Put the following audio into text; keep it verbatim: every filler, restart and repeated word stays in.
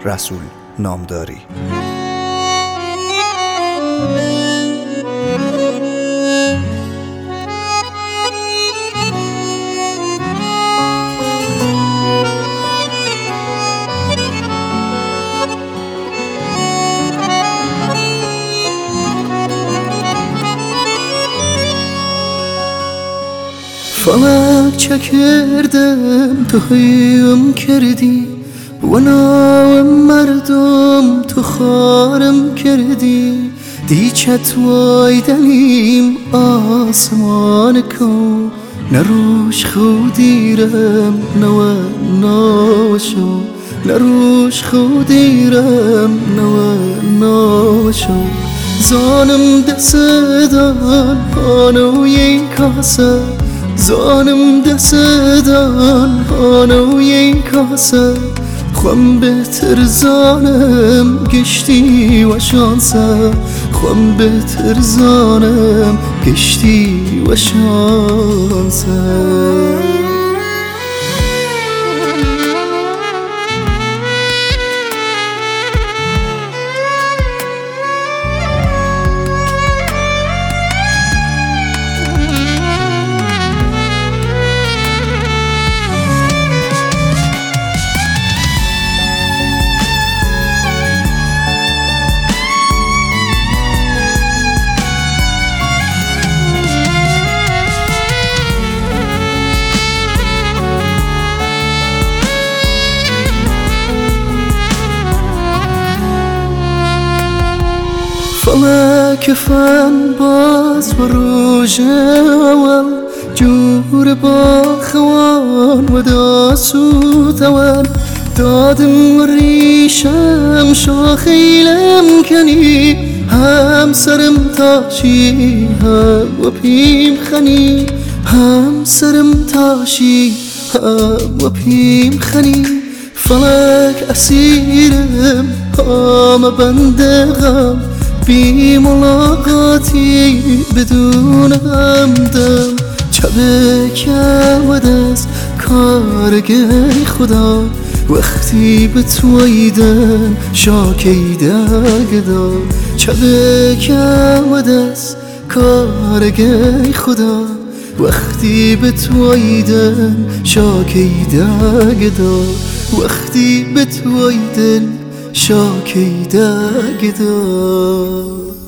رسول نامداری. فلک چکردم تو هیم کردی و نام مردم تو خارم کردی دیچت وای دلیم آسمان کن نروش خودیرم نو نوشو نروش خودیرم نو نوشو زانم دستدان آنو یک کاسه زانم دستدان آنو یک کاسه خوام بهتر زانم گشتی و شانسه خوام بهتر زانم گشتی و شانسه فلک فن باز و روژ اول جور با خوان و داسوت اول دادم و ریشم شاخیلم کنی هم سرم تاشی هم و پیم خنی هم سرم تاشی هم و پیم خنی فلک اسیرم هم بندغم بی ملاقاتی بدون همدم چبه که و دست کارگه خدا وقتی به تویدن شاکیده گدا چبه که و دست کارگه خدا وقتی به تویدن شاکیده گدا وقتی به تویدن شاکیده گدا